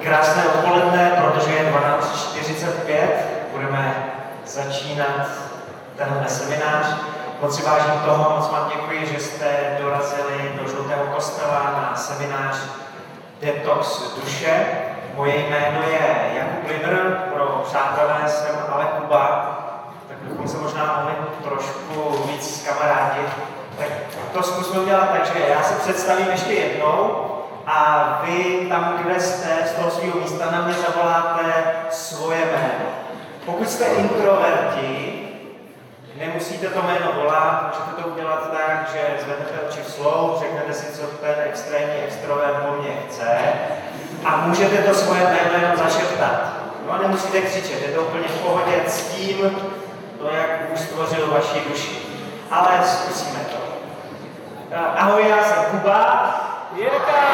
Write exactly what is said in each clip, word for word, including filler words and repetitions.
Krásné odpoledne, protože je dvanáct čtyřicet pět, budeme začínat tenhle seminář. Moc si vážím toho, moc vám děkuji, že jste dorazili do Žlutého kostela na seminář Detox duše. Moje jméno je Jakub Libr, pro přátelé jsem Ale Kuba, tak bychom se možná mohli trošku víc kamarádit. Tak to zkusme udělat tak, že já se představím ještě jednou a vy tam, kde jste, z toho svého místa na mě zavoláte svoje jméno. Pokud jste introverti, nemusíte to jméno volat, můžete to udělat tak, že zvednete oči v slou, řeknete si, co ten extrémní extrovert po mně chce a můžete to svoje jméno jenom zašeptat. No a nemusíte křičet, je to úplně v pohodě s tím, to, jak Bůh stvořil vaši duši. Ale zkusíme to. Ahoj, já jsem Kuba. Jirka!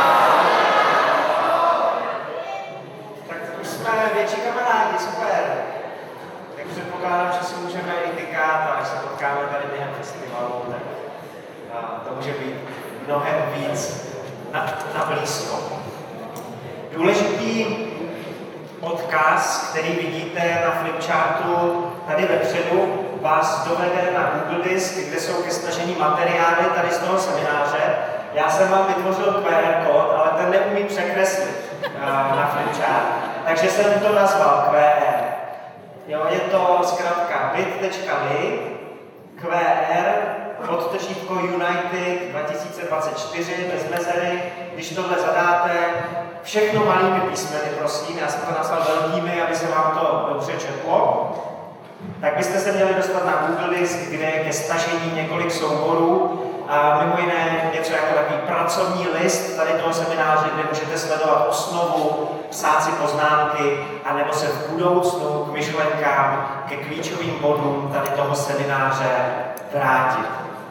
Tak už jsme větší kamarádi, super. Tak předpokládám, že si můžeme i tykat a až se potkáme tady během festivalu, tak to může být mnohem víc na, na blízko. Důležitý odkaz, který vidíte na flipchartu tady vepředu, vás dovede na Google Disk, kde jsou ke stažení materiály tady z toho semináře. Já jsem vám vytvořil Q R kód, ale ten neumí překreslit uh, na flipchart, takže jsem to nazval Q R. Jo, je to zkrátka bit tečka l y Q R podtržítko United dva tisíce dvacet čtyři bez mezery. Když tohle zadáte, všechno malými písmeny, prosím, já jsem to napsal velkými, aby se vám to dobře četlo, tak byste se měli dostat na Google Disk, kde je ke stažení několik souborů a mimo jiné něco jako takový pracovní list tady toho semináře, kde můžete sledovat osnovu, psát si poznámky, anebo se v budoucnu k myšlenkám, ke klíčovým bodům tady toho semináře vrátit.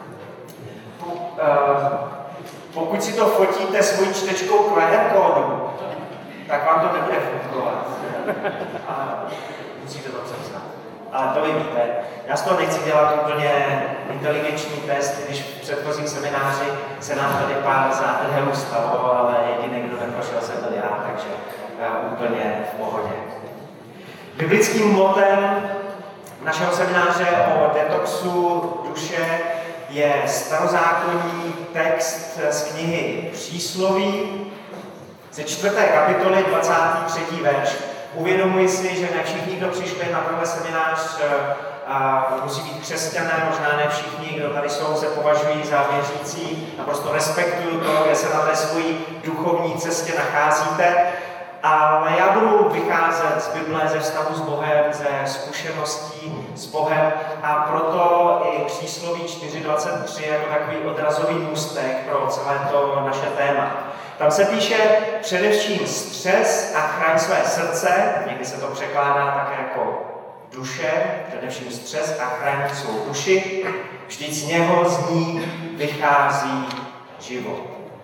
Pokud si to fotíte svojí čtečkou Q R kódu, tak vám to nebude fungovat. A musíte to přepsat. Ale to vy víte. Já z toho nechci dělat úplně inteligenční test, když v předchozím semináři se nám tady pár zátrhelů stalo, ale jediný, kdo neprošel, jsem byl já, takže uh, úplně v pohodě. Biblickým motem našeho semináře o detoxu duše je starozákonní text z knihy Přísloví ze čtvrté kapitoly dvacátý třetí verš. Uvědomuji si, že ne všichni, kdo přišli na tenhle seminář, a musí být křesťané, možná ne všichni, kdo tady jsou, se považují za věřící. Naprosto respektuju to, kde se na té svojí duchovní cestě nacházíte. Ale já budu vycházet z Bible, ze vztahu s Bohem, ze zkušeností s Bohem a proto i Přísloví čtyři dvacet tři jako takový odrazový můstek pro celé to naše téma. Tam se píše především střes a chraň své srdce, někdy se to překládá také jako duše, především střes a chraň svou duši, vždyť z něho z ní vychází život.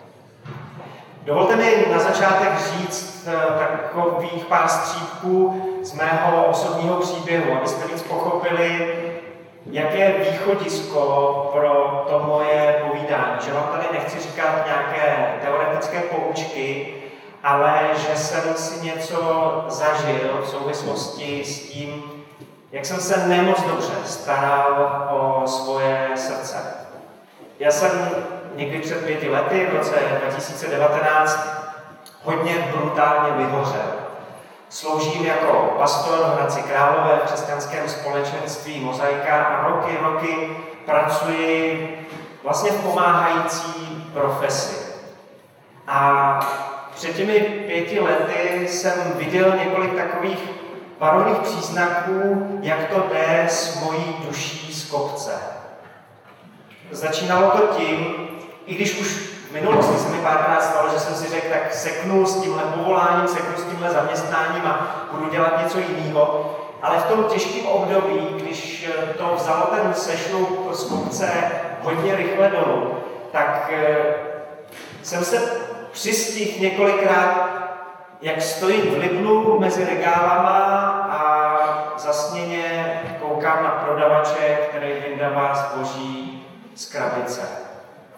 Dovolte mi na začátek říct takových pár střípků z mého osobního příběhu, abyste víc pochopili, jaké je východisko pro to moje povídání. Že vám tady nechci říkat nějaké teoretické poučky, ale že jsem si něco zažil v souvislosti s tím, jak jsem se nemoc dobře staral o svoje srdce. Já jsem někdy před pěti lety, v roce dva tisíce devatenáct, hodně brutálně vyhořel. Sloužím jako pastor v Hradci Králové v křesťanském společenství Mozaika a roky, roky pracuji vlastně v pomáhající profesi. A před těmi pěti lety jsem viděl několik takových varovných příznaků, jak to jde s mojí duší z kopce. Začínalo to tím, i když už v minulosti se mi párkrát stalo, že jsem si řekl, tak seknu s tímhle povoláním, seknu s tímhle zaměstnáním a budu dělat něco jiného. Ale v tom těžkém období, když to vzalo ten sešlup z kopce hodně rychle dolů, tak jsem se přistihl několikrát, jak stojím v Lidlu mezi regálama a zasněně koukám na prodavače, který vydává zboží z krabice.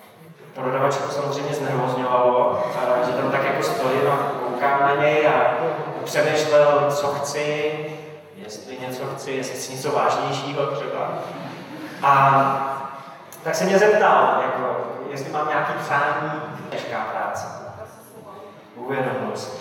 Prodavače to samozřejmě znervozňovalo, že tam tak jako stojím a koukám na něj a přemýšlel, co chci, jestli něco chci, jestli chci něco vážnějšího třeba. A tak se mě zeptal, jako, jestli mám nějaký přání, těžká práce. Uvědomil jsem.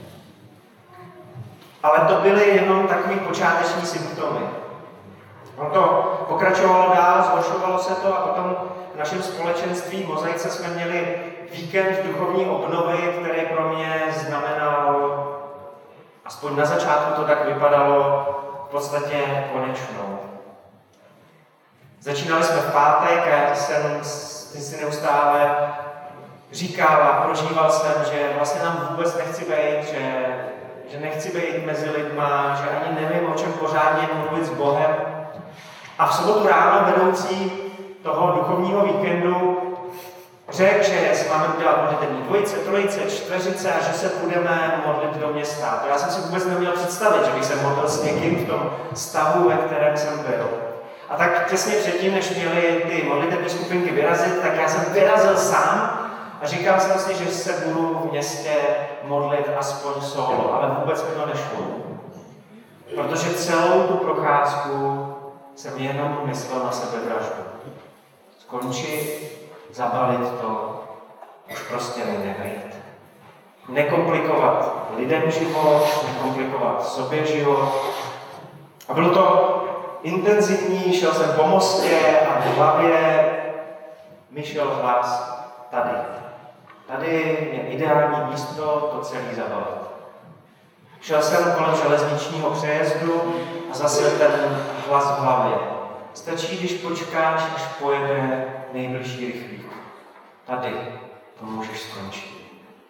Ale to byly jenom takový počáteční symptomy. On to pokračovalo dál, zhoršovalo se to a potom v našem společenství v Mozaice jsme měli víkend duchovní obnovy, který pro mě znamenal, aspoň na začátku to tak vypadalo, v podstatě konečnou. Začínali jsme v pátek a já jsem si neustále říkal a prožíval jsem, že vlastně nám vůbec nechci být, že, že nechci být mezi lidma, že ani nevím, o čem pořádně mluvit s Bohem. A v sobotu ráno vedoucí toho duchovního víkendu řekl, že si máme udělat modlitební dvojice, trojice, čtveřice a že se budeme modlit do města. To já jsem si vůbec neměl představit, že bych se modlil s někým v tom stavu, ve kterém jsem byl. A tak těsně předtím, než měli ty modlitební skupinky vyrazit, tak já jsem vyrazil sám a říkal jsem si, že se budu v městě modlit aspoň solo, ale vůbec mi to nešlo. Protože celou tu procházku jsem jenom myslel na sebevraždu. Skončit, zabalit to, už prostě nejde vejít. Nekomplikovat lidem život, nekomplikovat sobě život. A bylo to intenzivní, šel jsem po mostě a v hlavě mi šel hlas tady. Tady je ideální místo to celé zabalit. Šel jsem kolem železničního přejezdu a zase ten hlas v hlavě. Stačí, když počkáš, až pojede nejbližší rychlík. Tady to můžeš skončit.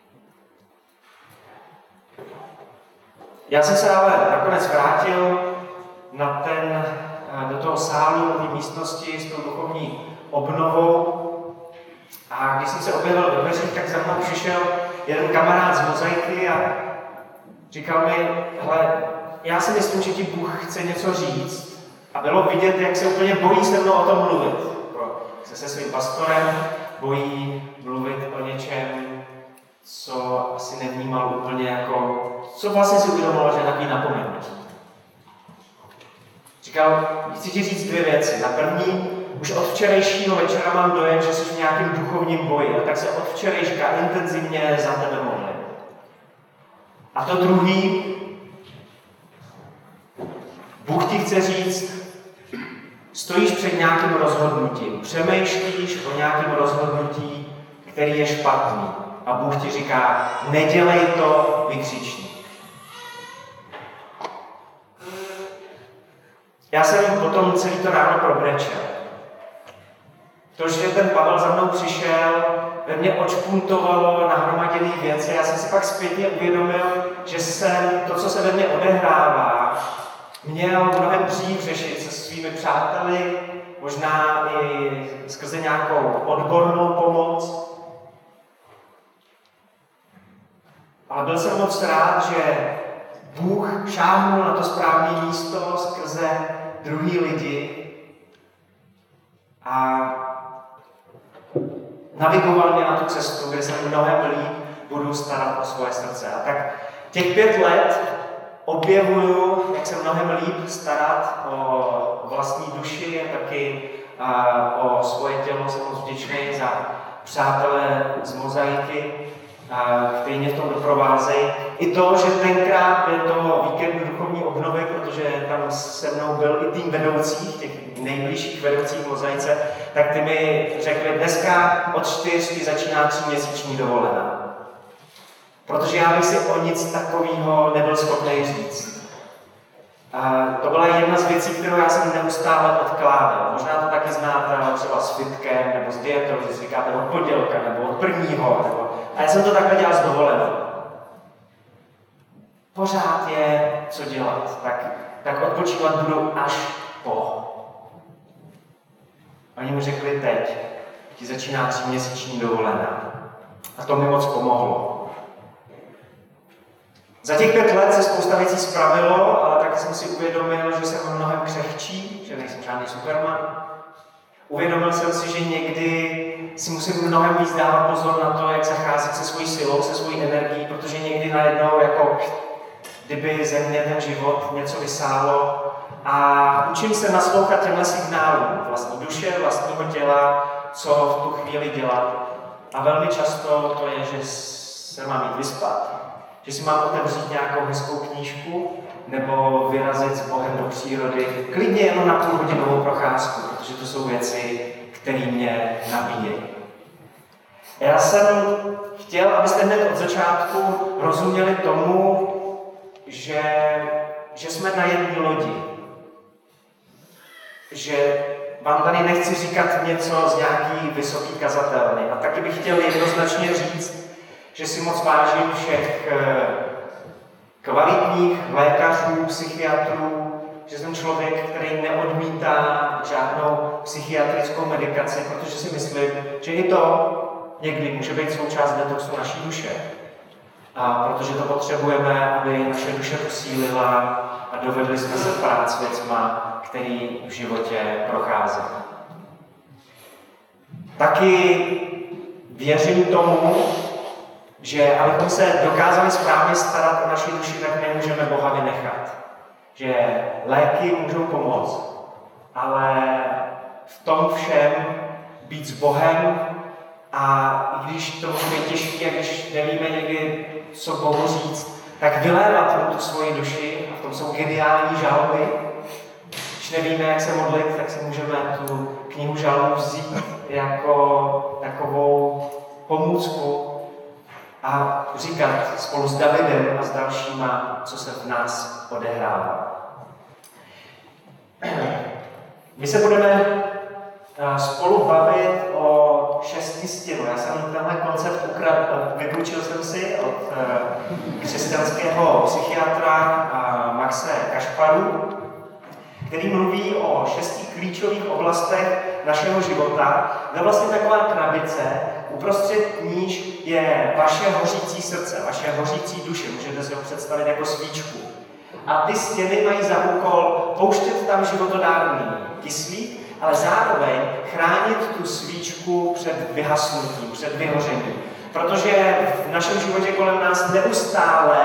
Já jsem se ale nakonec vrátil na ten, do toho sálu, do té místnosti s tou duchovní obnovou. A když jsem se objevil do dveřích, tak za mnou přišel jeden kamarád z Mozaiky a říkal mi, hele, já si myslím, že ti Bůh chce něco říct. A bylo vidět, jak se úplně bojí se mnou o tom mluvit. Se se svým pastorem bojí mluvit o něčem, co asi nevnímal úplně jako, co vlastně si uvědomoval, že je takový napomenutí. Říkal, chci ti říct dvě věci. Na první, už od včerejšího večera mám dojem, že jsi v nějakém duchovním boji, a tak se od včerejška intenzivně za tebe modlím. A to druhý, Bůh ti chce říct, stojíš před nějakým rozhodnutím, přemýšlíš o nějakém rozhodnutí, který je špatný. A Bůh ti říká, nedělej to, vykřičník. Já jsem potom celý to ráno probrečel. To, že ten Pavel za mnou přišel, ve mně odšpuntovalo nahromaděné věci. Já jsem si pak zpětně uvědomil, že jsem to, co se ve mně odehrává, měl mnohem dřív řešit se svými přáteli, možná i skrze nějakou odbornou pomoc. Ale byl jsem moc rád, že Bůh šáhnul na to správné místo skrze druhý lidi a navigoval mě na tu cestu, kde se mnohem líp budu starat o svoje srdce. A tak těch pět let objevuju, jak se mnohem líp starat o vlastní duši a taky a, o svoje tělo. Jsem moc vděčný za přátelé z Mozaiky, kteří mě v tom doprovázejí. I to, že tenkrát byl toho víkendu duchovní obnovy, protože tam se mnou byl i tým vedoucích, těch nejbližších vedoucích v Mozaice, tak ty mi řekli, dneska od čtyř ti začíná tříměsíční dovolená. Protože já bych si o nic takového nebyl schopný říct. A to byla jedna z věcí, kterou já jsem neustále odkládal. Možná to taky znáte třeba s fitkem, nebo s dietou, že si říkáte od pondělka, nebo od prvního. Nebo... A já jsem to takhle dělal s dovolenou. Pořád je co dělat, tak, tak odpočívat budu až po. Oni mi řekli teď, ti začíná tříměsíční dovolená. A to mi moc pomohlo. Za těch pět let se spousta věcí spravilo, ale taky jsem si uvědomil, že jsem mnohem křehčí, že nejsem žádný superman. Uvědomil jsem si, že někdy si musím mnohem víc dávat pozor na to, jak zacházet se svojí silou, se svojí energií, protože někdy najednou jako kdyby ze mě ten život něco vysálo. A učím se naslouchat těmhle signálům vlastní duše, vlastního těla, co v tu chvíli dělat. A velmi často to je, že se mám jít vyspat, že si mám otevřít nějakou hezkou knížku, nebo vyrazit s Bohem do přírody, klidně jenom na půlhodinovou procházku, protože to jsou věci, které mě nabíjejí. Já jsem chtěl, abyste hned od začátku rozuměli tomu, že, že jsme na jedné lodi. Že vám tady nechci říkat něco z nějaký vysoký kazatelny. A taky bych chtěl jednoznačně říct, že si moc vážím všech kvalitních lékařů, psychiatrů, že jsem člověk, který neodmítá žádnou psychiatrickou medikaci, protože si myslím, že i to někdy může být součást detoxu naší duše. A protože to potřebujeme, aby naše duše posílila a dovedli jsme se prát s věcma, který v životě prochází. Taky věřím tomu, že abychom se dokázali správně starat o naši duši, tak nemůžeme Boha vynechat. Že léky můžou pomoct, ale v tom všem být s Bohem, a i když to může být těžké, a když nevíme někdy, co Bohu říct, tak vylévat mu tu svoji duši, a v tom jsou geniální žalmy. Když nevíme, jak se modlit, tak si můžeme tu knihu žalmů vzít jako takovou pomůcku a říkat spolu s Davidem a s dalšíma, co se v nás odehrává. My se budeme spolu bavit o šesti stěnu. Já jsem tenhle koncept ukradl, vypůjčil jsem si od křesťanského psychiatra Maxe Kašparu, který mluví o šesti klíčových oblastech našeho života. To je vlastně taková krabice, uprostřed níž je vaše hořící srdce, vaše hořící duše. Můžete si ho představit jako svíčku. A ty stěny mají za úkol pouštět tam životodárný kyslík, ale zároveň chránit tu svíčku před vyhasnutím, před vyhořením. Protože v našem životě kolem nás neustále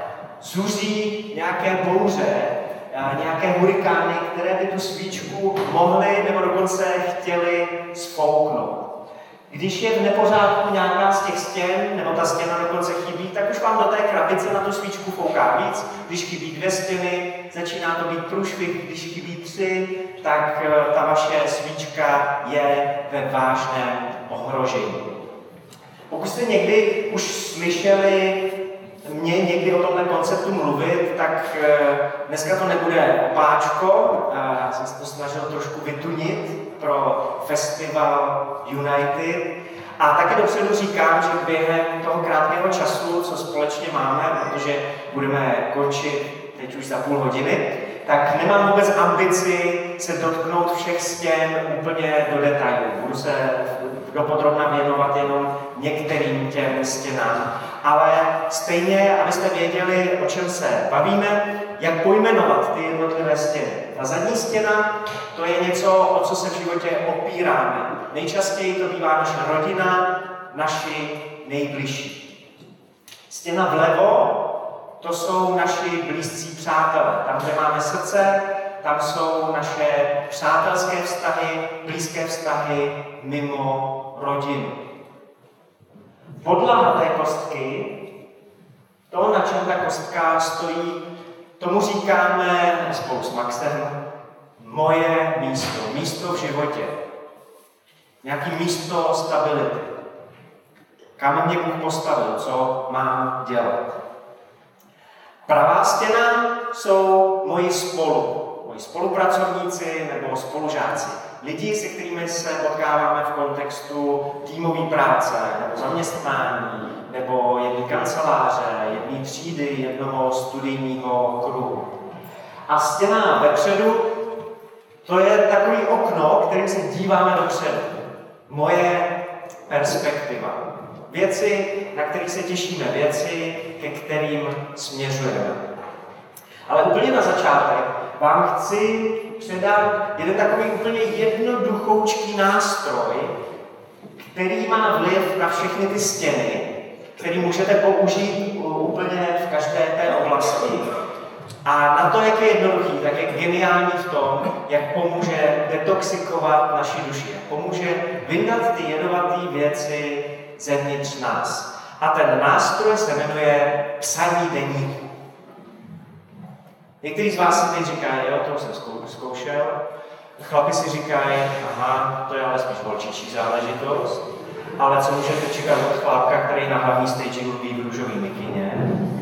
zuří nějaké bouře, nějaké hurikány, které by tu svíčku mohly nebo dokonce chtěly sfouknout. Když je v nepořádku nějaká z těch stěn, nebo ta stěna dokonce chybí, tak už vám do té krabice na tu svíčku fouká víc. Když chybí dvě stěny, začíná to být průšvih. Když chybí tři, tak ta vaše svíčka je ve vážném ohrožení. Pokud jste někdy už slyšeli mě někdy o tomhle konceptu mluvit, tak dneska to nebude opáčko. Já jsem se to snažil trošku vytunit pro festival United. A taky dopředu říkám, že během toho krátkého času, co společně máme, protože budeme končit teď už za půl hodiny, tak nemám vůbec ambici se dotknout všech stěn úplně do detailů. Budu se dopodrobna věnovat jenom některým těm stěnám. Ale stejně, abyste věděli, o čem se bavíme, jak pojmenovat ty jednotlivé stěny. Ta zadní stěna, to je něco, o co se v životě opíráme. Nejčastěji to bývá naše rodina, naši nejbližší. Stěna vlevo, to jsou naši blízcí přátelé. Tam, kde máme srdce, tam jsou naše přátelské vztahy, blízké vztahy mimo rodinu. Podlaha té kostky, to, na čem ta kostka stojí, tomu říkáme spolu s Maxem moje místo, místo v životě. Nějaké místo stability. Kam mě Bůh postavil, co mám dělat. Pravá stěna jsou moji spolu, moji spolupracovníci nebo spolužáci. Lidi, se kterými se potkáváme v kontextu týmové práce, nebo zaměstnání, nebo jedné kanceláře, jedné třídy, jednoho studijního kruhu. A stěna vepředu, to je takový okno, kterým se díváme dopředu. Moje perspektiva. Věci, na kterých se těšíme, věci, ke kterým směřujeme. Ale úplně na začátek vám chci předat jeden takový úplně jednoduchoučký nástroj, který má vliv na všechny ty stěny, který můžete použít úplně v každé té oblasti. A na to, jak je jednoduchý, tak je geniální v tom, jak pomůže detoxikovat naši duši. Jak pomůže vyndat ty jedovaté věci zevnitř nás. A ten nástroj se jmenuje psaní deníku. Někteří z vás si teď říkají, jo, to už jsem zkoušel. Chlapi si říkají, aha, to je ale spíš holčičí záležitost. Ale co můžete čekat od chlápka, který na hlavní stage mluví v růžový mikině?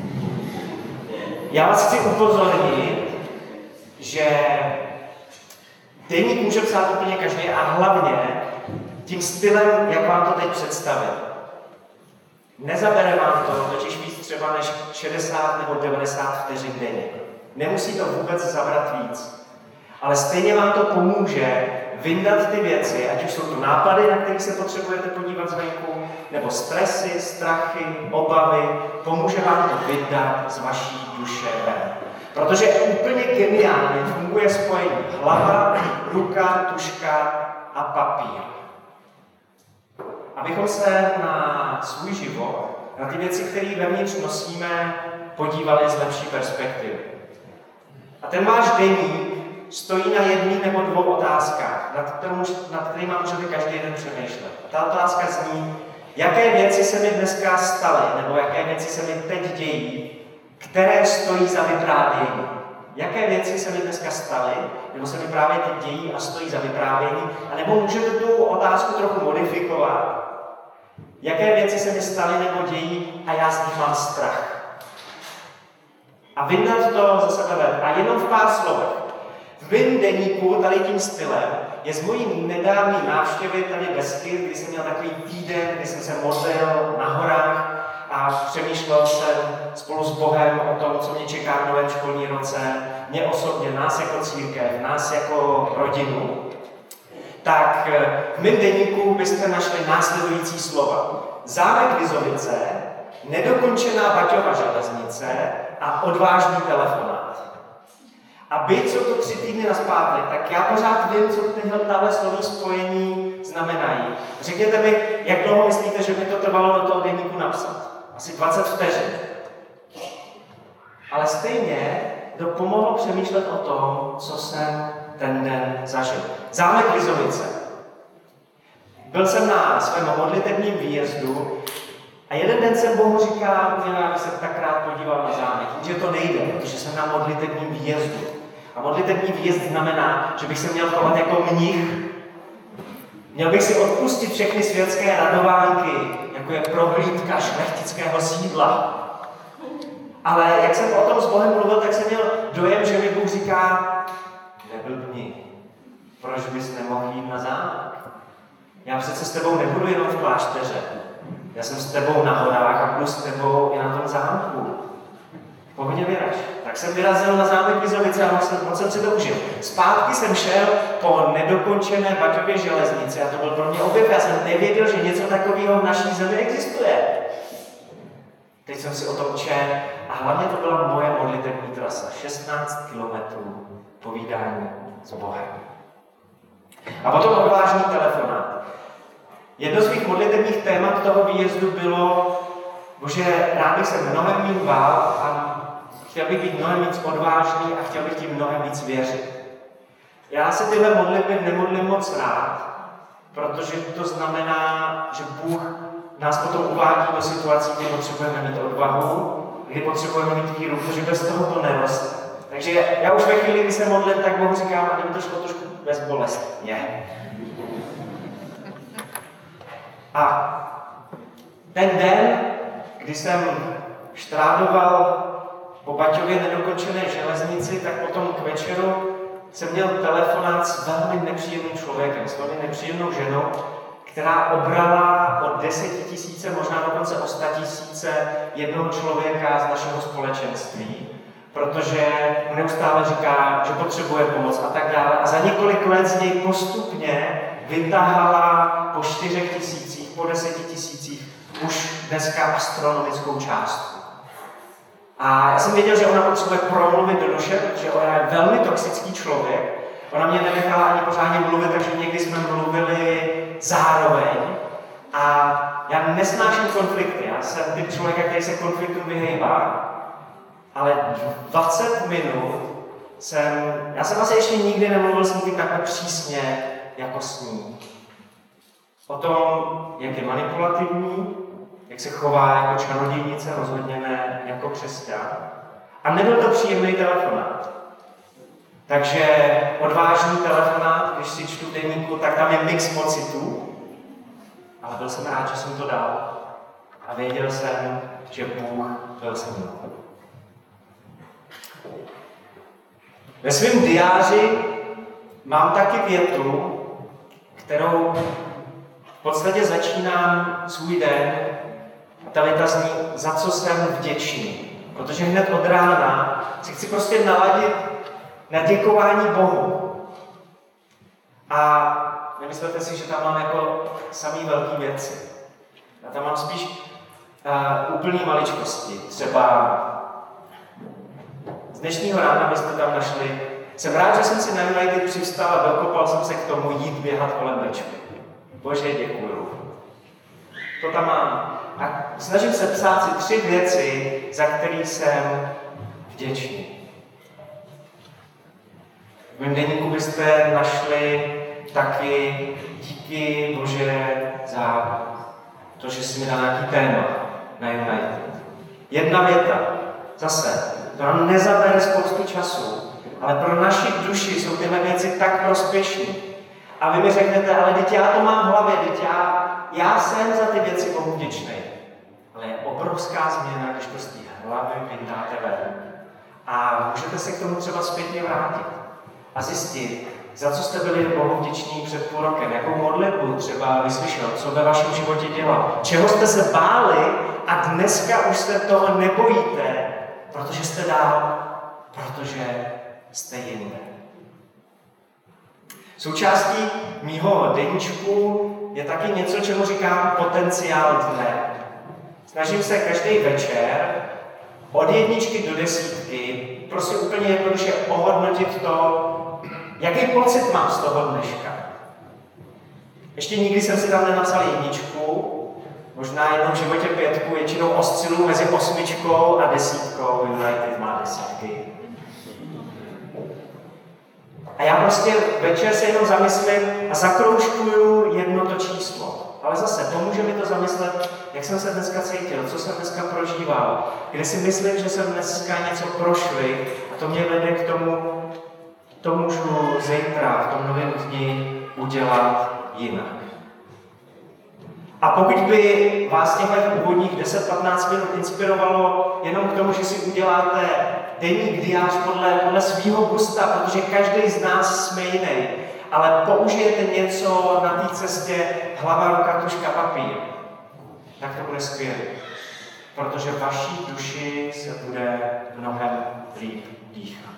Já vás chci upozornit, že deník může psát úplně každý a hlavně tím stylem, jak vám to teď představit. Nezabere vám to totiž víc třeba než šedesát nebo devadesát vteřin denně. Nemusí to vůbec zabrat víc. Ale stejně vám to pomůže vyndat ty věci, ať už jsou to nápady, na které se potřebujete podívat zvenku, nebo stresy, strachy, obavy, pomůže vám to vyndat z vaší duše ven. Protože úplně geniálně funguje spojení hlava, ruka, tuška a papír. Abychom se na svůj život, na ty věci, které vevnitř nosíme, podívali z lepší perspektivy. A ten váš deník stojí na jedné nebo dvou otázkách, nad, kterou, nad kterými můžete každý den přemýšlet. A ta otázka zní, jaké věci se mi dneska staly, nebo jaké věci se mi teď dějí, které stojí za vyprávění. Jaké věci se mi dneska staly, nebo se mi právě teď dějí a stojí za vyprávění, anebo můžete tu otázku trochu modifikovat. Jaké věci se mi staly nebo dějí a já z nich mám strach. A vyndat to za sebe ven. A jenom v pár slovech. V mém deníku, tady tím stylem, je z mojí nedávné návštěvy tady Beskyt, kdy jsem měl takový týden, kdy jsem se modlil na horách a přemýšlel jsem spolu s Bohem o tom, co mě čeká v novém školní roce, mě osobně, nás jako církev, nás jako rodinu. Tak v mém deníku byste našli následující slova. Zámek Vizovice, nedokončená Baťova železnice a odvážný telefonát. A byť jsou to tři týdny nazpátek, tak já pořád vím, co tyhle tahle slovní spojení znamenají. Řekněte mi, jak dlouho myslíte, že mi to trvalo do toho deníku napsat? Asi dvacet vteřin. Ale stejně to pomohlo přemýšlet o tom, co jsem ten den zažil. Zámek Vizovice. Byl jsem na svém modlitebním výjezdu a jeden den jsem Bohu říkal, že já bych se tak rád podíval na zámek, že to nejde, protože jsem na modlitebním výjezdu. A modlitební výjezd znamená, že bych se měl chovat jako mnich. Měl bych si odpustit všechny světské radovánky, jako je prohlídka šlechtického sídla. Ale jak jsem o tom s Bohem mluvil, tak jsem měl dojem, že mi Bůh říká, neblbni, proč bys nemohl jít na zámek? Já přece s tebou nebudu jenom v klášteře. Já jsem s tebou na horách a budu s tebou i na tom zámku. V pohodě vyraž. Tak jsem vyrazil na zámek Vizovice a moc jsem si to užil. Zpátky jsem šel po nedokončené Baťově železnici a to byl pro mě objev. Já jsem nevěděl, že něco takového v naší zemi existuje. Teď jsem si o tom četl a hlavně to byla moje modlitební trasa. šestnáct kilometrů povídání s Bohem. A potom odvážný telefonát. Jedno z mých modlitebních témat toho výjezdu bylo, bože, rád bych se mnohem méně bál a chtěl bych být mnohem víc odvážný a chtěl bych tím mnohem víc věřit. Já se tyhle modlitby nemodlím moc rád, protože to znamená, že Bůh nás potom uvádí do situací, kdy potřebujeme mít odvahu, kdy potřebujeme mít víru, protože bez toho to neroste. Takže já už ve chvíli, kdy se modlím, tak Bohu říkám, a kdyby to šlo trošku bezbolestně. A ten den, kdy jsem štrádoval po Baťově nedokončené železnici, tak potom k večeru jsem měl telefonát s velmi nepříjemným člověkem, s velmi nepříjemnou ženou, která obrala o desetitisíce, možná dokonce o statisíce jednoho člověka z našeho společenství, protože mu neustále říká, že potřebuje pomoc a tak dále. A za několik let z něj postupně vytahala po čtyřech tisících, po deseti tisících už dneska astronomickou částku. A já jsem věděl, že ona potřebuje promluvit do duše, protože ona je velmi toxický člověk. Ona mě nenechala ani pořádně mluvit, takže někdy jsme mluvili zároveň. A já nesnáším konflikty. Já jsem typ člověka, který se konfliktům vyhejbá. ale dvacet minut jsem, já jsem asi ještě nikdy nemluvil s nikým takhle přísně jako s ní. O tom, jak je manipulativní, jak se chová jako čarodějnice, rozhodně ne jako křesťan. A nebyl to příjemný telefonát. Takže odvážný telefonát, když si čtu deníku, tak tam je mix pocitů. Ale byl jsem rád, že jsem to dal. A věděl jsem, že Bůh byl se mnou. Ve svém diáři mám taky větu, kterou v podstatě začínám svůj den. A ta věta zní, za co jsem vděčný. Protože hned od rána si chci prostě naladit na děkování Bohu. A nemyslete si, že tam mám jako samý velký věci. Já tam mám spíš uh, úplný maličkosti. Třeba z dnešního rána byste tam našli. Jsem rád, že jsem si na United přivstal a dokopal jsem se k tomu jít běhat kolem Bečky. Bože, děkuju. To tam mám. A snažím se psát si tři věci, za které jsem vděčný. V mém deníku byste našli taky díky Bože za to, že jsi mi dal nějaký téma na United. Jedna věta. Zase, to nám nezabere spoustu času, ale pro naši duši jsou tyhle věci tak prospěšné. A vy mi řeknete, ale teď já to mám v hlavě, teď já, já jsem za ty věci Bohu vděčný. Ale je obrovská změna, když to z té hlavy vyndáte ven. A můžete se k tomu třeba zpětně vrátit a zjistit, za co jste byli Bohu vděční před půl rokem, jakou modlitbu třeba vyslyšel, co ve vašem životě dělal, čeho jste se báli a dneska už se toho nebojíte, protože jste dál, protože jste jinde. Součástí mýho deníčku je taky něco, čemu říkám potenciál dne. Snažím se každý večer od jedničky do desítky prostě úplně jednoduše ohodnotit to, jaký pocit mám z toho dneška. Ještě nikdy jsem si tam nenapsal jedničku, možná jednou v životě pětku, většinou osciluji mezi osmičkou a desítkou, United má desítky. A já prostě večer se jenom zamyslím a zakroužkuju jedno to číslo. Ale zase, pomůže mi to zamyslet, jak jsem se dneska cítil, co jsem dneska prožíval, kde si myslím, že jsem dneska něco prošli a to mě vede k tomu, to můžu zítra v tom novém dni udělat jinak. A pokud by vás těchto úvodních deset patnáct minut inspirovalo jenom k tomu, že si uděláte deník diář podle, podle svýho gusta, protože každý z nás jsme jiný, ale použijete něco na té cestě hlava, ruka, tužka, papír, tak to bude skvělé. Protože vaší duši se bude mnohem líp dýchat.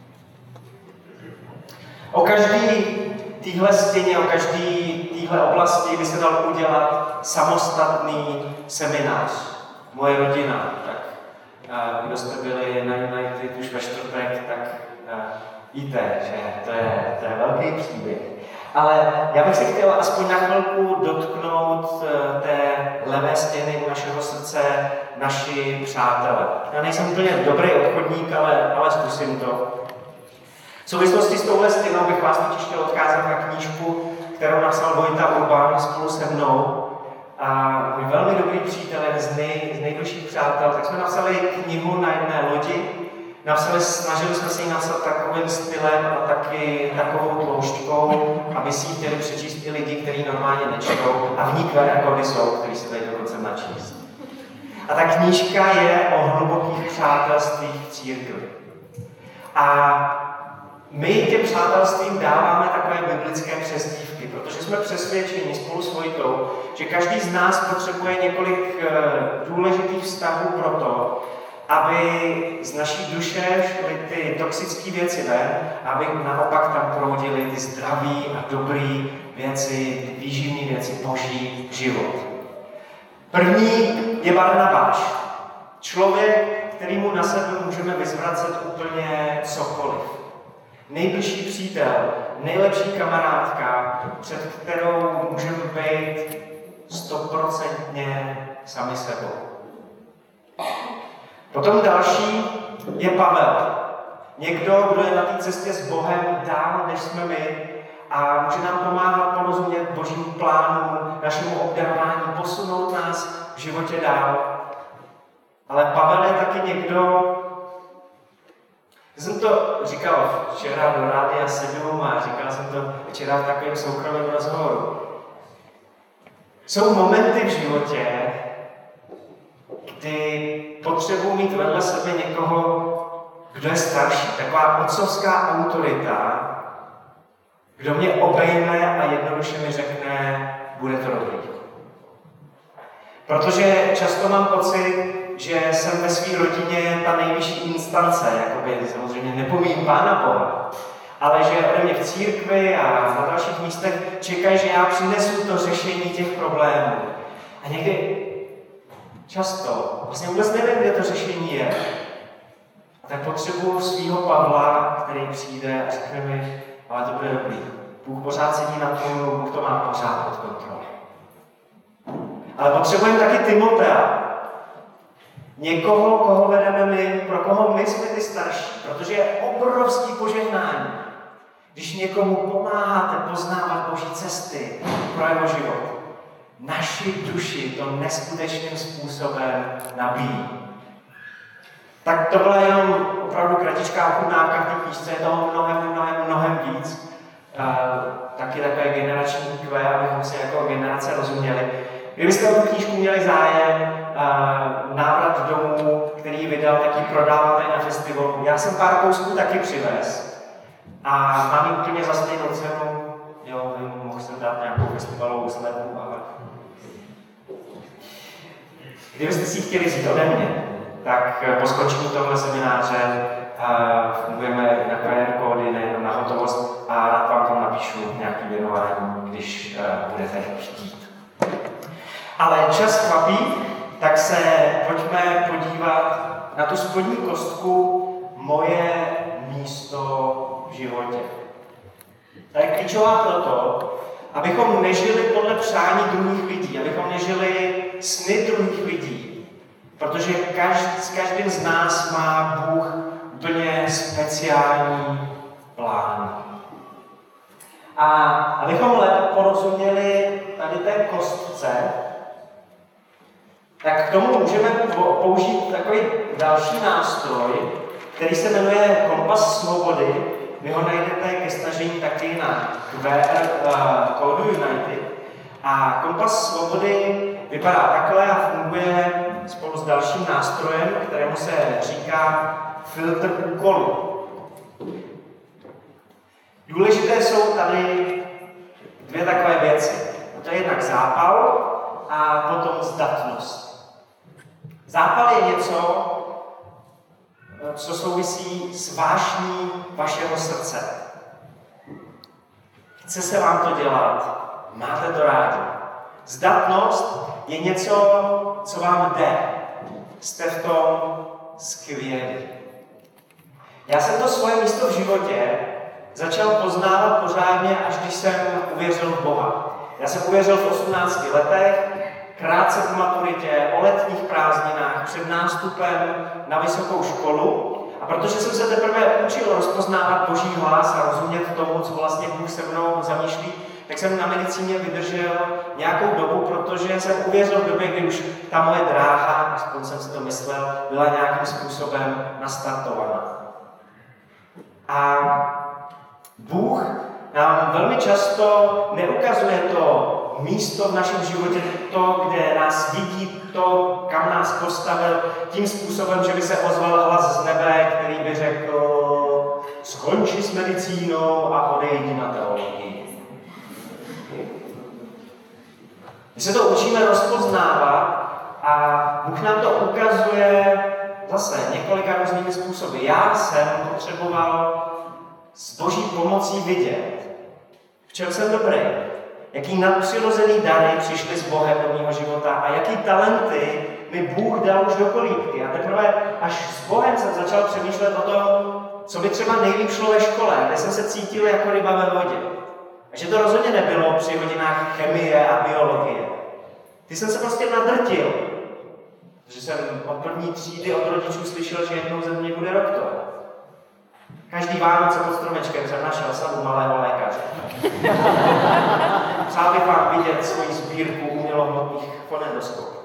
O každý téhle stěně, o každý téhle oblasti by se dal udělat samostatný seminář. Moje rodina, tak kdo jste byli na United už ve čtvrtek, tak víte, že to je, to je velký příběh. Ale já bych se chtěl aspoň na chvilku dotknout té levé stěny našeho srdce, naši přátelé. Já nejsem úplně dobrý obchodník, ale, ale zkusím to. V souvislosti s touhle stěnou bych vás totiž chtěl odkázat na knížku, kterou napsal Vojta Urban spolu se mnou. A můj velmi dobrý přítel, jeden z, nej, z nejbližších přátel, tak jsme napsali knihu na jedné lodi. Napsali, snažili jsme se ji napsat takovým stylem a taky takovou tloušťkou, aby si ji chtěli přečíst i lidi, kteří normálně nečtou a v ní Q R kódy jsou, který se tady dokonce načíst. A ta knížka je o hlubokých přátelstvích v církvi. A my těm přátelstvím dáváme takové biblické přezdívky, protože jsme přesvědčeni spolu s Vojtou, že každý z nás potřebuje několik důležitých vztahů pro to, aby z naší duše šly ty toxické věci ven, aby naopak tam proudily ty zdraví a dobrý věci, ty výživné věci, boží život. První je Barnabáš. Člověk, kterýmu na sebe můžeme vyzvracet úplně cokoliv. Nejbližší přítel, nejlepší kamarádka, před kterou můžeme být stoprocentně sami sebou. Potom další je Pavel. Někdo, kdo je na té cestě s Bohem dál, než jsme my, a může nám pomáhat porozumět Božímu plánu, našemu obdarování, posunout nás v životě dál. Ale Pavel je taky někdo, já jsem to říkal včera do Rádia sedm a říkal jsem to včera v takovém soukromém rozhovoru. Jsou momenty v životě, kdy potřebuji mít vedle sebe někoho, kdo je starší, taková otcovská autorita, kdo mě obejme a jednoduše mi řekne, bude to dobrý. Protože často mám pocit, že jsem ve své rodině ta nejvyšší instance, jakoby samozřejmě nepomíjím Pána Boha, ale že ode mě v církvi a na dalších místech čekají, že já přinesu to řešení těch problémů. A někdy často vlastně vůbec nevím, kde to řešení je. A tak potřebuju svýho Pavla, který přijde a řekne mi, ale to bude dobrý. Bůh pořád sedí na trůnu, Bůh to má pořád pod kontrolou. Ale potřebujeme taky Timotea. Někoho, koho vedeme my, pro koho my jsme ty starší, protože je obrovský požehnání, když někomu pomáháte poznávat Boží cesty pro jeho život. Naši duši to neskutečným způsobem nabíjí. Tak to byla jenom opravdu kratičká ochutnávka v té knížce, je toho mnohem, mnohem, mnohem víc. Uh, taky takové generační í kvé, abychom si jako generace rozuměli. Kdybyste o tu knížku měli zájem, uh, návrat domů, který vydal, taky prodáváte na festivalu. Já jsem pár kousků taky přivez a mám ji úplně za stejnou cenu. Jo, mohl jsem dát nějakou festivalovou slevu, ale... Kdybyste si chtěli vzít ode mě, tak po skončení tohle semináře uh, fungujeme na Q R kódy, nejenom na hotovost a rád vám tam napíšu nějaký věnování, když uh, budete chtít. Ale čas kvapí, tak se pojďme podívat na tu spodní kostku moje místo v životě. Ta je klíčová proto, abychom nežili podle přání druhých lidí, abychom nežili sny druhých lidí. Protože každý, s každým z nás má Bůh úplně speciální plán. A abychom lépe porozuměli tady té kostce, tak k tomu můžeme použít takový další nástroj, který se jmenuje Kompas svobody. Vy ho najdete ke stažení taky na Q R kódu United. A Kompas svobody vypadá takhle a funguje spolu s dalším nástrojem, kterému se říká filtr úkolů. Důležité jsou tady dvě takové věci. To je jednak zápal a potom zdatnost. Zápal je něco, co souvisí s vášní vašeho srdce. Chce se vám to dělat, máte to rádi. Zdatnost je něco, co vám jde. Jste v tom skvělí. Já jsem to svoje místo v životě začal poznávat pořádně, až když jsem uvěřil v Boha. Já jsem uvěřil v osmnácti letech, krátce po maturitě, o letních prázdninách, před nástupem na vysokou školu. A protože jsem se teprve učil rozpoznávat Boží hlas a rozumět tomu, co vlastně Bůh se mnou zamýšlí, tak jsem na medicíně vydržel nějakou dobu, protože jsem uvěřil v době, kdy už ta moje dráha, aspoň jsem si to myslel, byla nějakým způsobem nastartovaná. A Bůh nám velmi často neukazuje to místo v našem životě, to, kde nás vidí, to, kam nás postavil, tím způsobem, že by se ozval hlas z nebe, který by řekl, skonči s medicínou a odejdi na teologii. My se to učíme rozpoznávat a Bůh nám to ukazuje zase několika různými způsoby. Já jsem potřeboval s Boží pomocí vidět, v čem jsem dobrý, jaký nadpřirozený dary přišly s Bohem do mého života a jaký talenty mi Bůh dal už do kolíbky. A teprve až s Bohem jsem začal přemýšlet o tom, co by třeba nejlíp šlo ve škole, kde jsem se cítil jako ryba ve vodě. A že to rozhodně nebylo při hodinách chemie a biologie. Ty jsem se prostě nadrtil. Protože jsem od první třídy od rodičů slyšel, že jednou ze mě bude každý Vánoce pod stromečkem přednášel sadu malého lékaře. Přál bych vám vidět svoji sbírku umělohmotných fonendoskopů.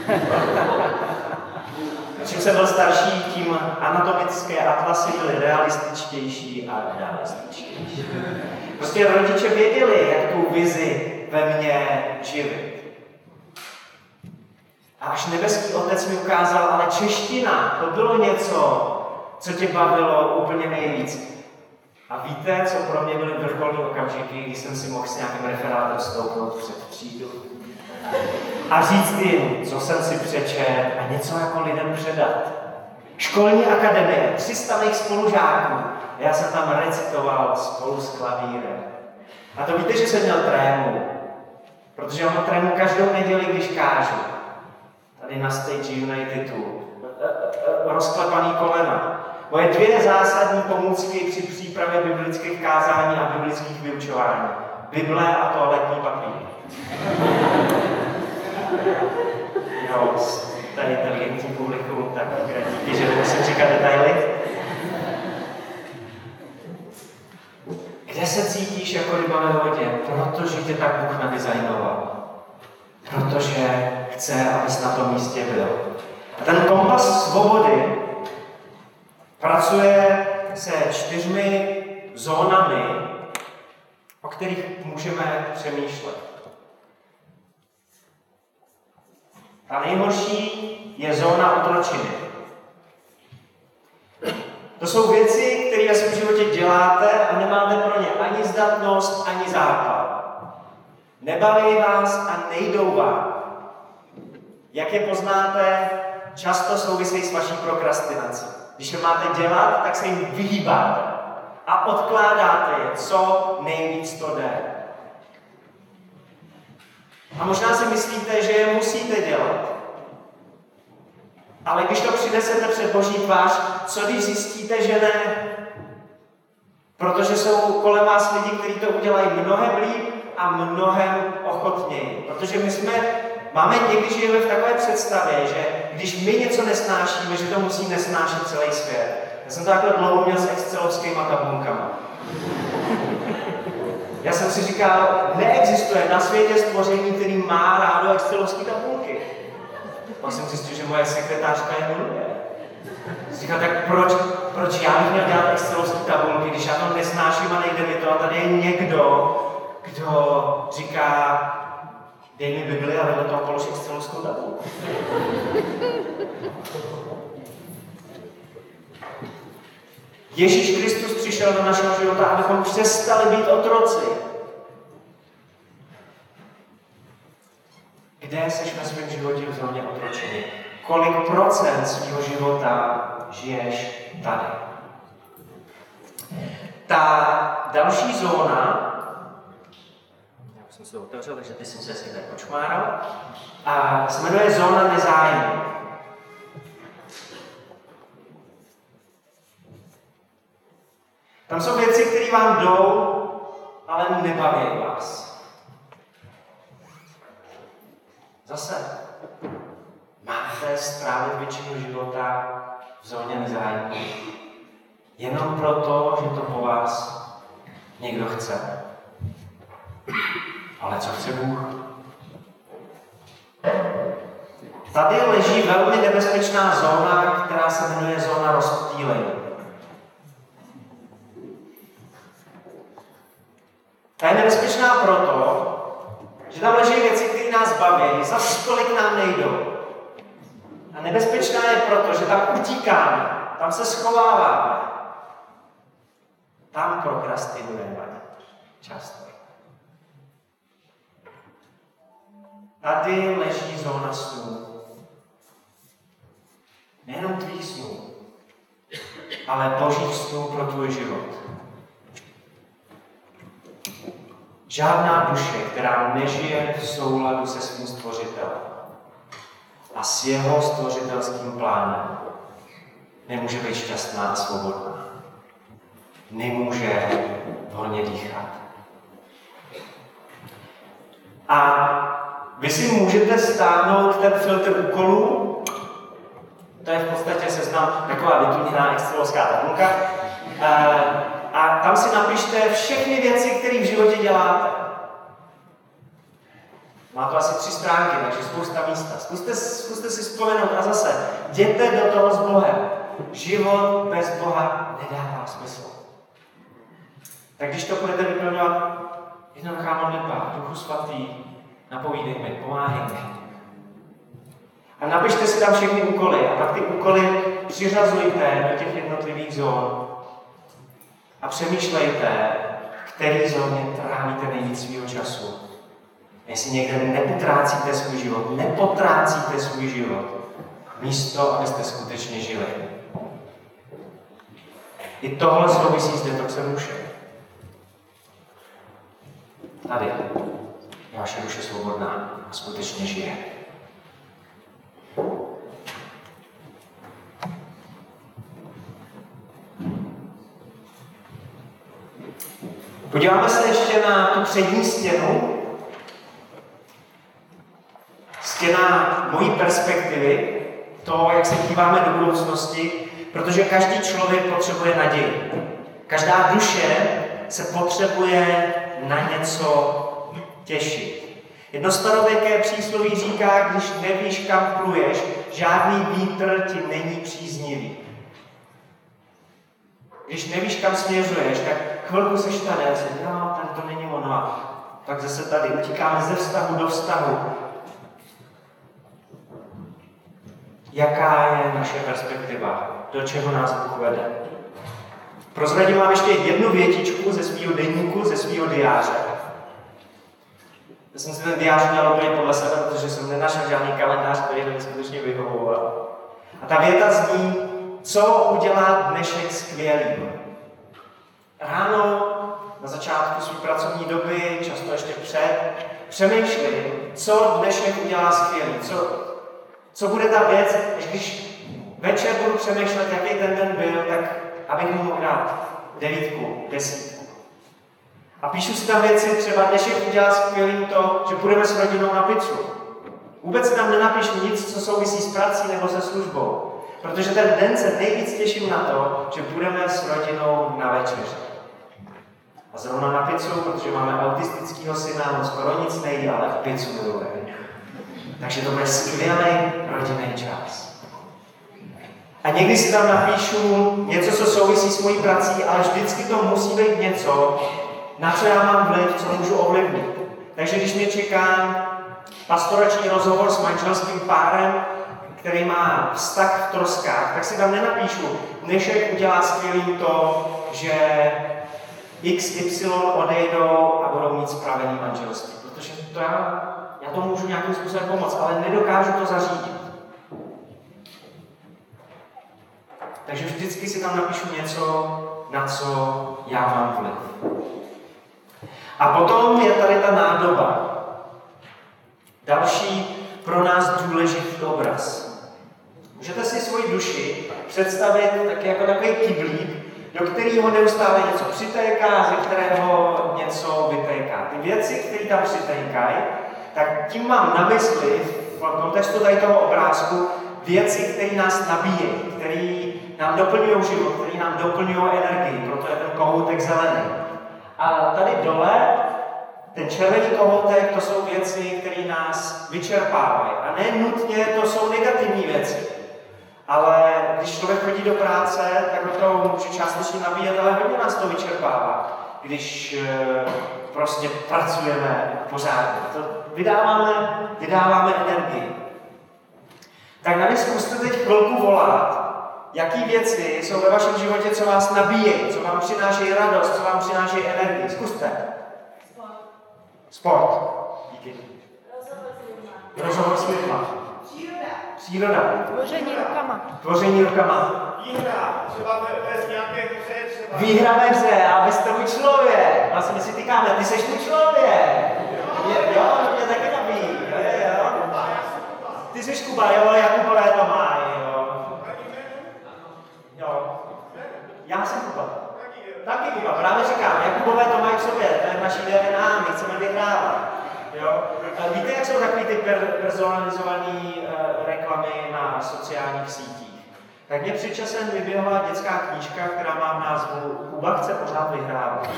Čím jsem byl starší, tím anatomické atlasy byly realističtější a realističtější. Prostě rodiče věděli, jak tu vizi ve mně živit. A až nebeský otec mi ukázal, ale čeština, to bylo něco, co tě bavilo úplně nejvíc. A víte, co pro mě byly vrcholní okamžiky, když jsem si mohl s nějakým referátem stoupnout před třídu a říct jim, co jsem si přečet a něco jako lidem předat. Školní akademie, tři sta mých spolužáků. Já jsem tam recitoval spolu s klavírem. A to víte, že jsem měl trému, protože já mám trému každou neděli, když kážu. Tady na Stage Unitedu. Rozklepaný kolena. Moje dvě zásadní pomůcky při přípravě biblických kázání a biblických vyučování. Bible a toaletní papír. Jo, tady inteligentní publikum, tak díky, že nemusím říkat detaily. Kde se cítíš jako ryba ve vodě? Protože tě tak Bůh nadizajnoval. Protože chce, abys na tom místě byl. A ten kompas svobody pracuje se čtyřmi zónami, o kterých můžeme přemýšlet. Ta nejhorší je zóna otročiny. To jsou věci, které ve svém životě děláte a nemáte pro ně ani zdatnost, ani zápal. Nebaví vás a nejdou vám. Jak je poznáte, často souvisejí s vaší prokrastinací. Když je máte dělat, tak se jim vyhýbáte a odkládáte je, co nejvíc to jde. A možná si myslíte, že je musíte dělat. Ale když to přinesete před Boží tvář, co když zjistíte, že ne? Protože jsou kolem vás lidi, kteří to udělají mnohem líp a mnohem ochotněji. Protože my jsme, máme někdy žijeme v takové představě, že když my něco nesnášíme, že to musí nesnášet celý svět. Já jsem to takhle dlouho měl s excelovskýma tabulkama. Já jsem si říkal, neexistuje na světě stvoření, který má rádo excelovské tabulky. Pak jsem zjistil, že moje sekretářka je miluje. Jsem říkal, tak proč, proč já bych měl dělat excelovské tabulky, když já to nesnáším a nejde mi to a tady je někdo, kdo říká, dej mi Bibli a vedle toho polož excelovskou tabulku. Ježíš Kristus přišel do našeho života, abychom přestali být otroci. Kde seš ve svém životě v zóně otročení? Kolik procent svého života žiješ tady? Ta další zóna, já už jsem se otevřel, takže ty jsem se si tak počmáral, a se jmenuje zóna nezájmu. Tam jsou věci, které vám jdou, ale nebaví vás. Zase, máte strávit většinu života v zóně nezájmu. Jenom proto, že to po vás někdo chce. Ale co chce Bůh? Tady leží velmi nebezpečná zóna, která se jmenuje zóna rozptýlení. Ta je nebezpečná proto, že tam leží věci, které nás baví, za stolik nám nejdou. A nebezpečná je proto, že tam utíkáme, tam se schováváme. Tam prokrastinujeme často. Tady leží zóna snů. Nejenom tvých snů, ale Božích snů pro tvůj život. Žádná duše, která nežije v souladu se svým stvořitelem a s jeho stvořitelským plánem, nemůže být šťastná a svobodná. Nemůže volně dýchat. A vy si můžete stáhnout ten filtr úkolů, to je v podstatě seznam, taková vytuněná excelovská tabulka, A, a tam si napište všechny věci, které v životě děláte. Má to asi tři stránky, takže spousta místa. Zkuste, zkuste si vzpomenout a zase, jděte do toho s Bohem. Život bez Boha nedává smysl. Tak když to budete vyplňovat, jednoduchá modlitba, Duchu Svatý, napovídej mi, pomáhej mi. A napište si tam všechny úkoly a pak ty úkoly přiřazujte do těch jednotlivých zón. A přemýšlejte, který zóně trávíte nejvíc svýho času. Jestli někde nepotrácíte svůj život, nepotrácíte svůj život, místo, abyste skutečně žili. I tohle souvisí s detoxem duše. Tady je vaše duše svobodná a skutečně žije. Podíváme se ještě na tu přední stěnu. Stěna mojí perspektivy, to, jak se díváme do budoucnosti, protože každý člověk potřebuje naději. Každá duše se potřebuje na něco těšit. Jedno starověké přísloví říká, když nevíš, kam pluješ, žádný vítr ti není příznivý. Když nevíš, kam směřuješ, tak chvilku seš tady a říkáš, no, tady to není ono. A tak zase tady utíkáme ze vztahu do vztahu. Jaká je naše perspektiva? Do čeho nás Bůh vede? Prozradím vám ještě jednu větičku ze svého deníku, ze svého diáře. Já jsem si ten diář měl úplně podle sebe, protože jsem nenašel žádný kalendář, který by mi skutečně vyhovoval. A ta věta zní, co udělá dnešek skvělým. Ráno, na začátku své pracovní doby, často ještě před, přemýšlím, co dnešek udělá skvělým. Co, co bude ta věc, když večer budu přemýšlet, jaký ten den byl, tak abych mu mohl dát devítku, desítku. A píšu si tam věci, třeba dnešek udělá skvělým to, že půjdeme s rodinou na pizzu. Vůbec si tam nenapíšu nic, co souvisí s prací nebo se službou. Protože ten den se nejvíc těším na to, že budeme s rodinou na večeři. A zrovna na pizzu, protože máme autistického syna, on skoro nic nejí, ale pizzu miluje. Takže to bude skvělý rodinný čas. A někdy si tam napíšu něco, co souvisí s mojí prací, ale vždycky to musí být něco, na co já mám vliv, co můžu ovlivnit. Takže když mě čeká pastorační rozhovor s manželským párem, který má vztah v troskách, tak si tam nenapíšu, dnešek udělá skvělým to, že iks ypsilon odejdou a budou mít spravený manželství. Protože to já, já to můžu nějakým způsobem pomoct, ale nedokážu to zařídit. Takže vždycky si tam napíšu něco, na co já mám vliv. A potom je tady ta nádoba. Další pro nás důležitý obraz. Můžete si svoji duši představit taky jako takový kyblík, do kterého neustále něco přitéká, ze kterého něco vytéká. Ty věci, které tam přitékají, tak tím mám na mysli v kontextu tady toho obrázku věci, které nás nabíjejí, které nám doplňují život, které nám doplňují energii, proto je ten kohoutek zelený. A tady dole, ten červený kohoutek, to jsou věci, které nás vyčerpávají. A ne nutně to jsou negativní věci. Ale když člověk chodí do práce, tak to může částečně nabíjet, ale hodně nás to vyčerpává, když e, prostě pracujeme pořádně. To vydáváme, vydáváme energii. Tak na mě zkuste teď chvilku volat, jaký věci jsou ve vašem životě, co vás nabíjejí, co vám přinášejí radost, co vám přinášejí energii. Zkuste. Sport. Sport. Díky. Rozhovor s lidma. Příroda. Příroda. Tvoření rukama. Tvoření rukama. Výhra, třeba ve, ve nějaké hře, třeba... Výhra ve hře, a vy jste můj člověk. Vlastně si týkáme, ty jsi můj člověk. Jo, jo, to mě taky nabíjí. Jo, jo, jo. Ty jsi Kuba, jo, Jakubové to má, jo. Jo. Já jsem Kuba. Taky Kuba, právě říkám, Jakubové to mají v sobě, to je v naší D N A, my chceme vyhrávat. Jo? Víte, jak jsou takové ty per- personalizované uh, reklamy na sociálních sítích? tak mě před časem vyběhla dětská knížka, která má názvu Kuba chce pořád vyhrávat.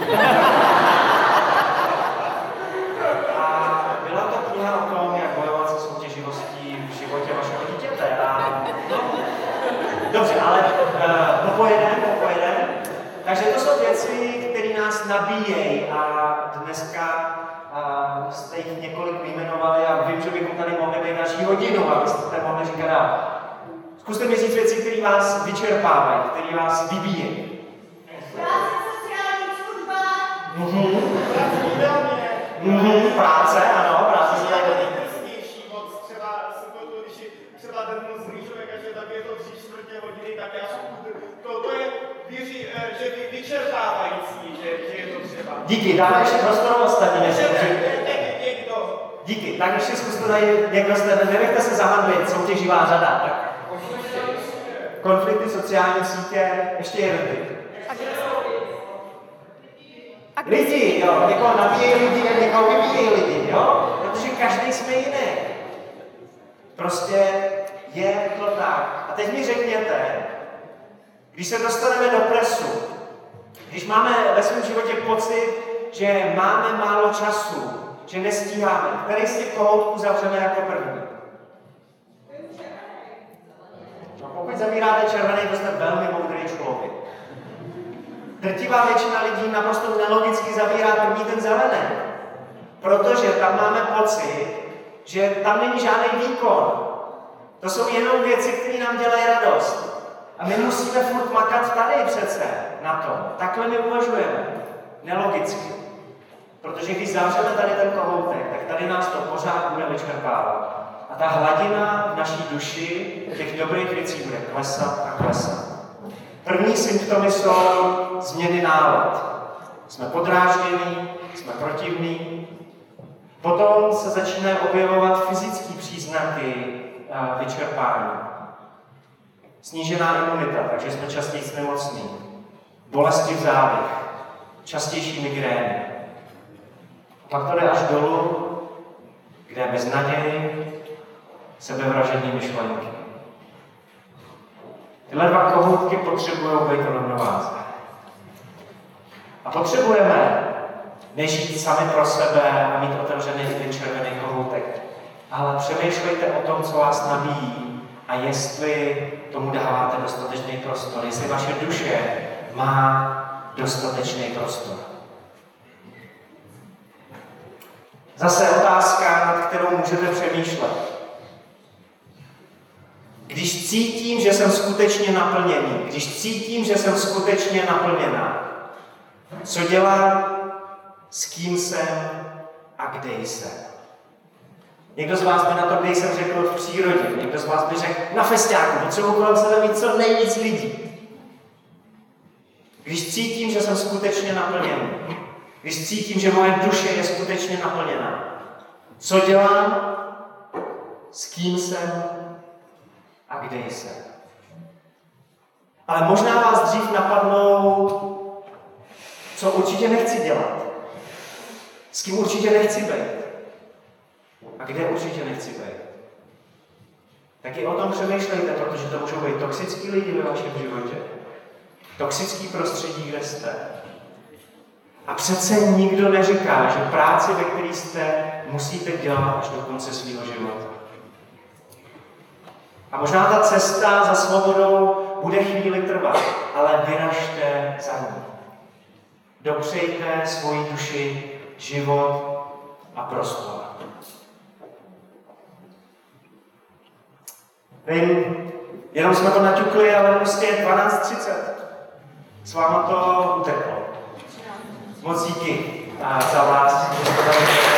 A byla to kniha o tom, jak bojovat se soutěživostí v životě vašeho dítěte. A, no, dobře, ale uh, popojedem, popojedem. Takže to jsou věci, které nás nabíjejí a dneska uh, jste jich několik vyjmenovali a vím, že bychom tady mohli být naší hodinu, abyste tady mohli říkat dál. Zkuste mi říct věci, které vás vyčerpávají, které vás vybíjejí. Práce v sociálních službách. Mhm. Mhm, práce, ano, práce se tady hodí. Třeba když třeba ten zlížovek, že tak je to tři čtvrtě hodiny, tak já to, to je, věří, že vy vyčerpávající, že, že je to třeba. Díky, dáme ještě prostor ostatní, než někdo. Díky, tak ještě zkuste tady někdo z tebe, nenechte se zahanbit, soutěživá řada. Tak. Konflikty, sociální sítě, ještě jeden typ. Lidi, jo, někoho nabíjejí lidi a někoho vybíjejí lidi, jo? Protože každý jsme jiný. Prostě je to tak. A teď mi řekněte, když se dostaneme do presu, když máme ve svém životě pocit, že máme málo času, že nestíháme, který z těch kohoutků zavřeme jako první? No, pokud zavíráte červený, to jste velmi moudrý člověk. Drtivá většina lidí naprosto nelogicky zavírá první ten zelený. Protože tam máme pocit, že tam není žádný výkon. To jsou jenom věci, které nám dělají radost. A my musíme furt makat tady přece na tom. Takhle my uvažujeme. Nelogicky. Protože když zavřeme tady ten kohoutek, tak tady nás to pořád bude vyčerpávat. A ta hladina v naší duši těch dobrých věcí bude klesat a klesat. První symptomy jsou změny nálad. Jsme podráždění, jsme protivní. Potom se začínají objevovat fyzické příznaky vyčerpání. Snížená imunita, takže jsme častěji nemocní. Bolesti v zádech, častější migrény. Pak to jde až dolů, kde je beznaděj, sebevražední myšlenky. Tyhle dva kohoutky potřebují být v rovnováze. A potřebujeme nežít sami pro sebe a mít otevřený ten červený kohoutek. Ale přemýšlejte o tom, co vás nabíjí a jestli tomu dáváte dostatečný prostor, jestli vaše duše má dostatečný prostor. Zase otázka, nad kterou můžete přemýšlet. Když cítím, že jsem skutečně naplněný, když cítím, že jsem skutečně naplněná, co dělám, s kým jsem a kde jsem. Někdo z vás by na to, kde jsem řekl v přírodě, někdo z vás by řekl na festiáku, potřebuji kolem sebe mít co nejvíc lidí. Když cítím, že jsem skutečně naplněný, když cítím, že moje duše je skutečně naplněná, co dělám, s kým jsem a kde jsem. Ale možná vás dřív napadnou, co určitě nechci dělat, s kým určitě nechci být a kde určitě nechci být. Taky o tom přemýšlejte, protože to můžou být toxický lidi ve vašem životě, toxický prostředí, kde jste. A přece nikdo neříká, že práci, ve které jste, musíte dělat až do konce svého života. A možná ta cesta za svobodou bude chvíli trvat, ale vyražte za ní. Dopřejte svoji duši život a prostor. Vím, jenom jsme to naťukli, ale prostě je dvanáct třicet. S váma to uteklo. Moc díky a za vás.